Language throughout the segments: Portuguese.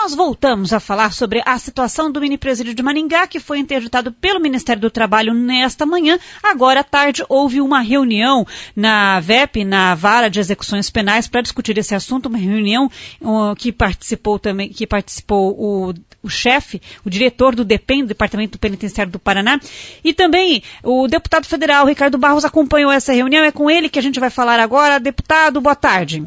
nós voltamos a falar sobre a situação do mini-presídio de Maringá, que foi interditado pelo Ministério do Trabalho nesta manhã. Agora à tarde houve uma reunião na VEP, na Vara de Execuções Penais, para discutir esse assunto, uma reunião que participou o chefe, o diretor do DEPEN, do Departamento Penitenciário do Paraná, e também o deputado federal Ricardo Barros acompanhou essa reunião. É com ele que a gente vai falar agora. Deputado, boa tarde.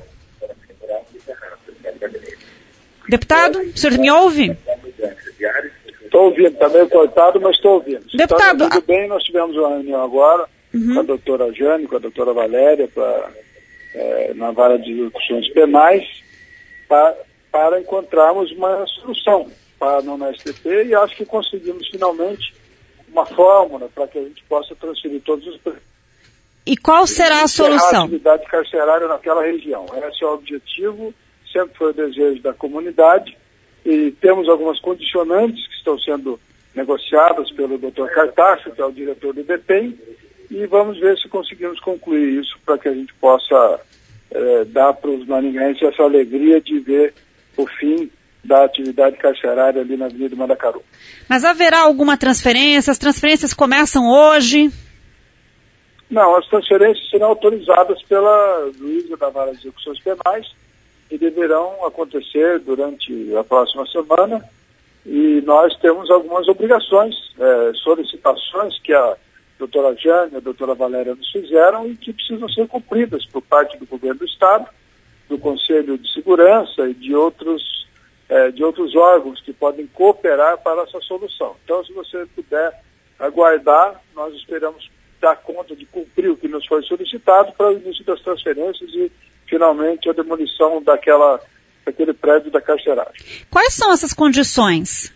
Deputado, o senhor me ouve? Estou ouvindo, está meio cortado, mas estou ouvindo. Deputado, tudo bem, nós tivemos uma reunião agora com a doutora Jane, com a doutora Valéria, na Vara de Execuções Penais, para encontrarmos uma solução para a STP, e acho que conseguimos finalmente uma fórmula para que a gente possa transferir todos os presos. E qual será a solução? A atividade carcerária naquela região. Esse é o objetivo, sempre foi o desejo da comunidade, e temos algumas condicionantes que estão sendo negociadas pelo Dr. Cartacho, que é o diretor do DEPEN, e vamos ver se conseguimos concluir isso para que a gente possa dar para os maringaenses essa alegria de ver o fim da atividade carcerária ali na Avenida Mandacaru. Mas haverá alguma transferência? As transferências começam hoje? Não, as transferências serão autorizadas pela juíza da Vara de Execuções Penais e deverão acontecer durante a próxima semana, e nós temos algumas obrigações, solicitações que a doutora Jane e a doutora Valéria nos fizeram e que precisam ser cumpridas por parte do governo do Estado, do Conselho de Segurança e de outros órgãos que podem cooperar para essa solução. Então, se você puder aguardar, nós esperamos dar conta de cumprir o que nos foi solicitado para o início das transferências e, finalmente, a demolição daquele prédio da carceragem. Quais são essas condições?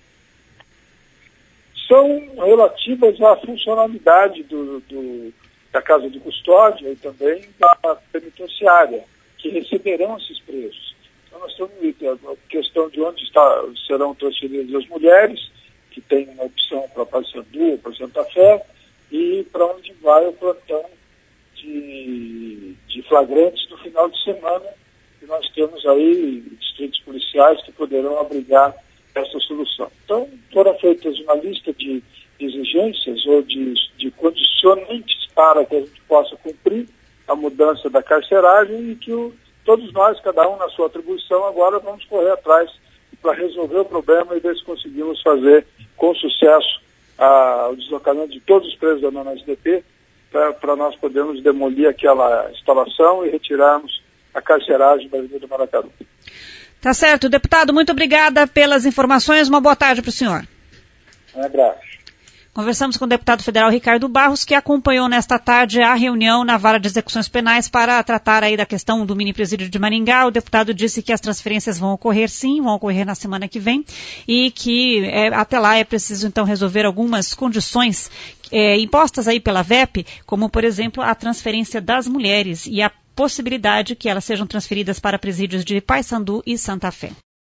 São relativas à funcionalidade da casa de custódia e também da penitenciária, que receberão esses presos. Então, nós temos a questão de onde serão transferidas as mulheres, que tem uma opção para Paysandu, para Santa Fé, e para onde vai o plantão de flagrantes no final de semana, e nós temos aí distritos policiais que poderão abrigar essa solução. Então, foram feitas uma lista de exigências ou de condicionantes para que a gente possa cumprir a mudança da carceragem e que todos nós, cada um na sua atribuição, agora vamos correr atrás para resolver o problema e ver se conseguimos fazer com sucesso o deslocamento de todos os presos da nona SDP para nós podermos demolir aquela instalação e retirarmos a carceragem da Avenida Mandacaru. Tá certo. Deputado, muito obrigada pelas informações. Uma boa tarde para o senhor. Um abraço. Conversamos com o deputado federal Ricardo Barros, que acompanhou nesta tarde a reunião na Vara de Execuções Penais para tratar aí da questão do mini-presídio de Maringá. O deputado disse que as transferências vão ocorrer sim, vão ocorrer na semana que vem, e que até lá é preciso então resolver algumas condições impostas aí pela VEP, como por exemplo a transferência das mulheres e a possibilidade que elas sejam transferidas para presídios de Paysandu e Santa Fé.